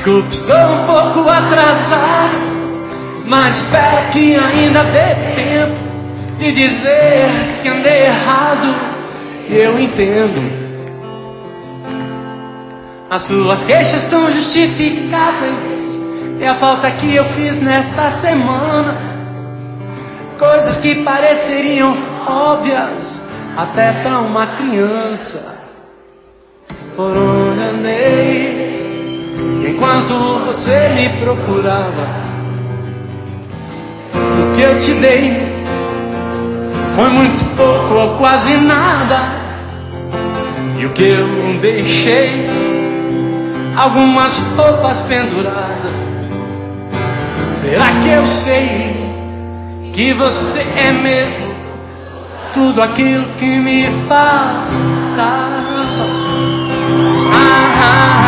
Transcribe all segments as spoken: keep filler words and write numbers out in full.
Desculpe, estou um pouco atrasado, mas espero que ainda dê tempo de dizer que andei errado. Eu entendo. As suas queixas estão justificáveis, e a falta que eu fiz nessa semana, coisas que pareceriam óbvias até pra uma criança. Por onde andei enquanto você me procurava, o que eu te dei foi muito pouco ou quase nada, e o que eu deixei, algumas roupas penduradas. Será que eu sei que você é mesmo tudo aquilo que me falta? Ah, ah,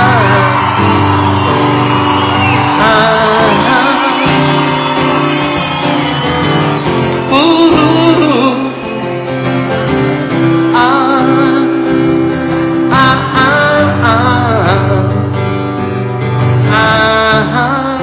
ah, ah, uh, uh, ah, ah, ah, ah, ah.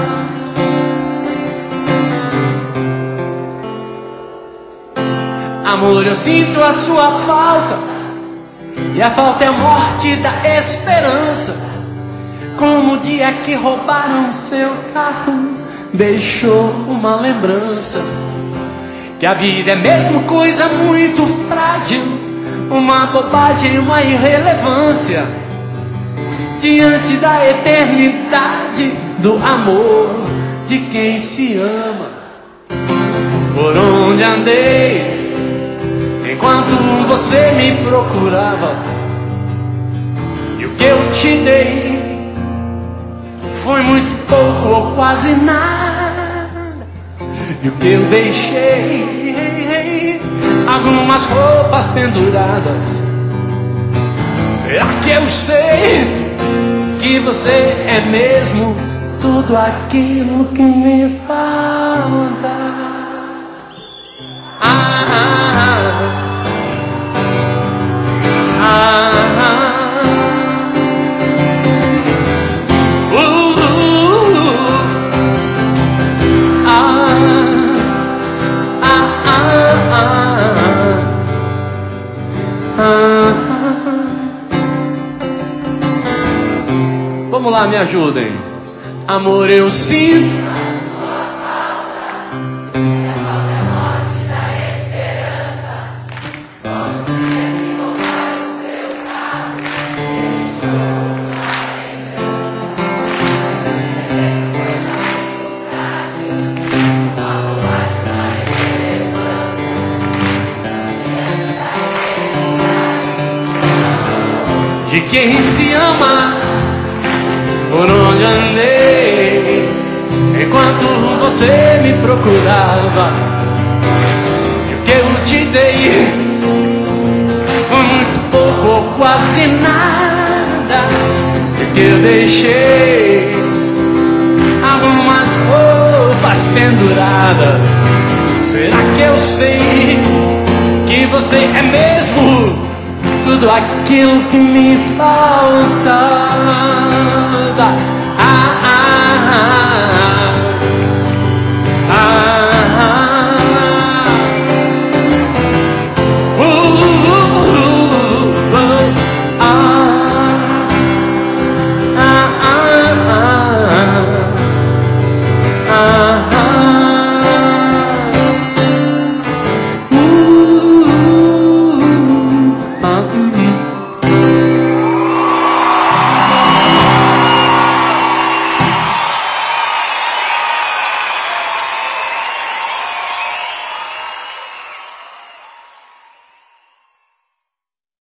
Amor, eu sinto a sua falta, e a falta é a morte da esperança. Como o dia que roubaram seu carro deixou uma lembrança, que a vida é mesmo coisa muito frágil, uma bobagem, uma irrelevância diante da eternidade do amor de quem se ama. Por onde andei enquanto você me procurava, e o que eu te dei foi muito pouco ou quase nada, e o que eu deixei, algumas roupas penduradas. Será que eu sei que você é mesmo tudo aquilo que me falta? Ah, ah, ah, ah, uh, uh, ah, ah, ah, ah, ah. Vamos lá, me ajudem. Amor, eu sinto de quem se ama. Por onde andei enquanto você me procurava, e o que eu te dei foi muito pouco ou quase nada, e o que eu deixei, algumas roupas penduradas. Será que eu sei que você é mesmo tudo aquilo que me falta?